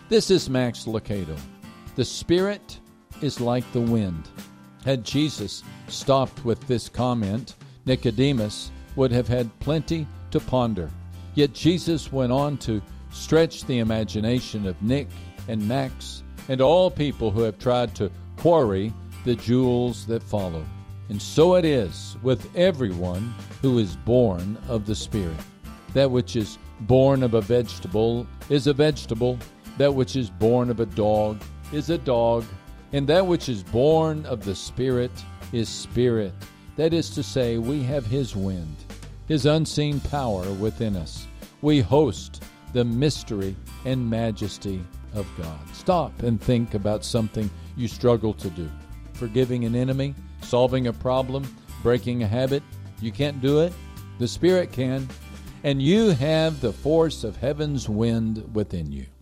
This is Max Lucado. The Spirit is like the wind. Had Jesus stopped with this comment, Nicodemus would have had plenty to ponder. Yet Jesus went on to stretch the imagination of Nick and Max and all people who have tried to quarry the jewels that follow. And so it is with everyone who is born of the Spirit. That which is born of a vegetable is a vegetable. That which is born of a dog is a dog. And that which is born of the Spirit is spirit. That is to say, we have His wind, His unseen power within us. We host the mystery and majesty of God. Stop and think about something you struggle to do. Forgiving an enemy, solving a problem, breaking a habit. You can't do it. The Spirit can. And you have the force of heaven's wind within you.